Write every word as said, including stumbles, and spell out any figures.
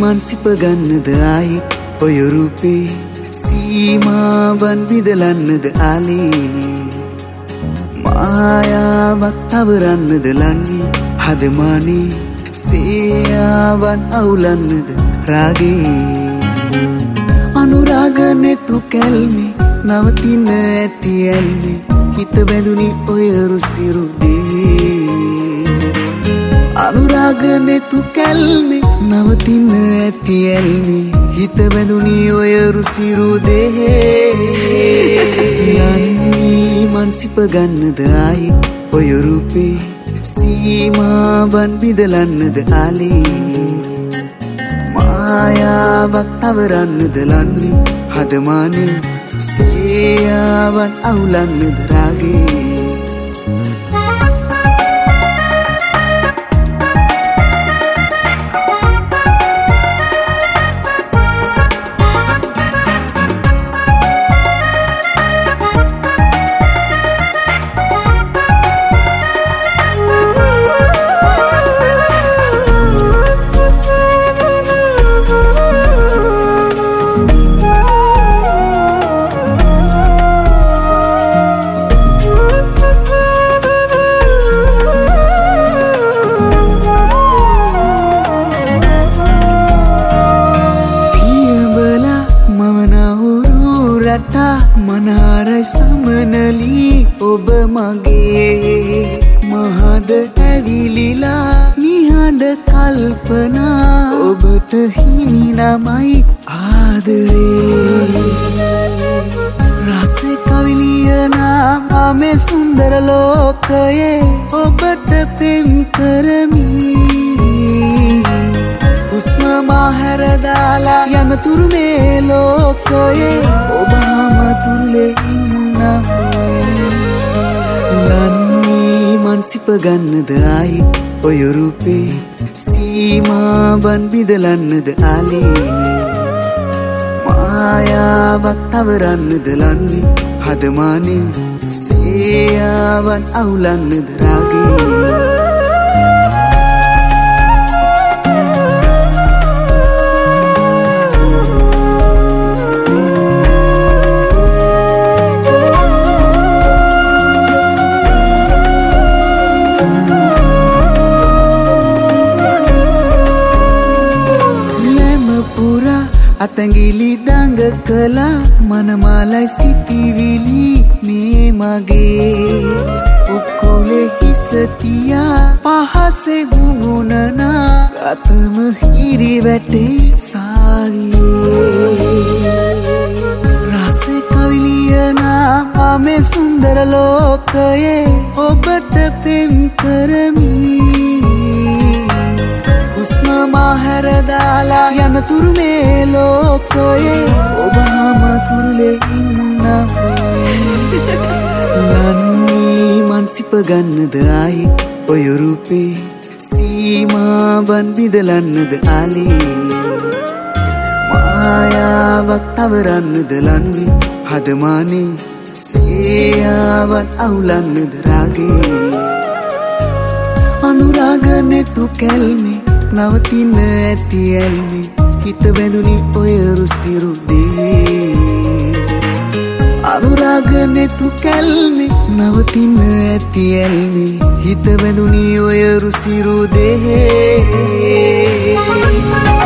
මන්සිප ගන්නද ආයේ ඔය රූපේ සීමාවන් විදලන්නද ආලේ මායාවක් තවරන්නද ලන්නේ හදමානේ සේයාවන් අවුලන්නද රාගේ අනුරාගනේ තු කැල්මේ නවතින ඇති ඇල්මේ හිත බැඳුනි ඔය රුසිරු දේ අනුරාගනේ තු කැල්මේ නවතින ඇති ඇල්මේ හිත බැඳුනි ඔය රුසිරු දේ යන්නේ මන්සිප ගන්නද ආයේ ඔය රූපේ සීමාවන් විදලන්නද ආලේ මායාවක් තවරන්නද ලන්නේ හදමානේ සේයාවන් අවුලන්නද රාගේ මනාරයි සමනලි ඔබ මගේ මහද ඇවිලිලා නිහඬ කල්පනා ඔබට හිමි නමයි ආදරේ රස කවිලියනා මේ සුන්දර ලෝකයේ ඔබට පෙම් කරමි උස්ම මහර දාලා යන තුරු මේ ලෝකයේ ඔබ මතුලේ ඉන්නා ලන්නේ මන්සිප ගන්නද ආයේ ඔය රූපේ සීමාවන් විදලන්නද ආලේ මායාවක් තවරන්නද ලන්නේ හදමානේ සේයාවන් අවුලන්නද රාගේ අතැඟිලි දඟ කළා මනමාලයි සිටිවිලි මේ මගේ උකුලේ හිස තියා පහසේ ගුමුණනා ගතම හිරි වැටේ සාවියේ රස කවිලියනා මේ සුන්දර ලෝකයේ ඔබට පෙම් කරමි මහර දාලා යන තුරු මේ ලෝකයේ ඔබ මතුලේ ඉන්නා ලන්නේ මන්සිප ගන්නද ආයේ ඔය රූපේ සීමාවන් විදලන්නද ආලේ මායාවක් තවරන්නද ලන්නේ හදමානේ සේයාවන් අවුලන්නද රාගේ අනුරාගනේ තු කැල්මේ නවතින ඇති ඇල්මේ හිත බැඳුනි ඔය රුසිරු දේ අනුරාගනේ තු කැල්මේ නවතින ඇති ඇල්මේ හිත බැඳුනි ඔය රුසිරු දේ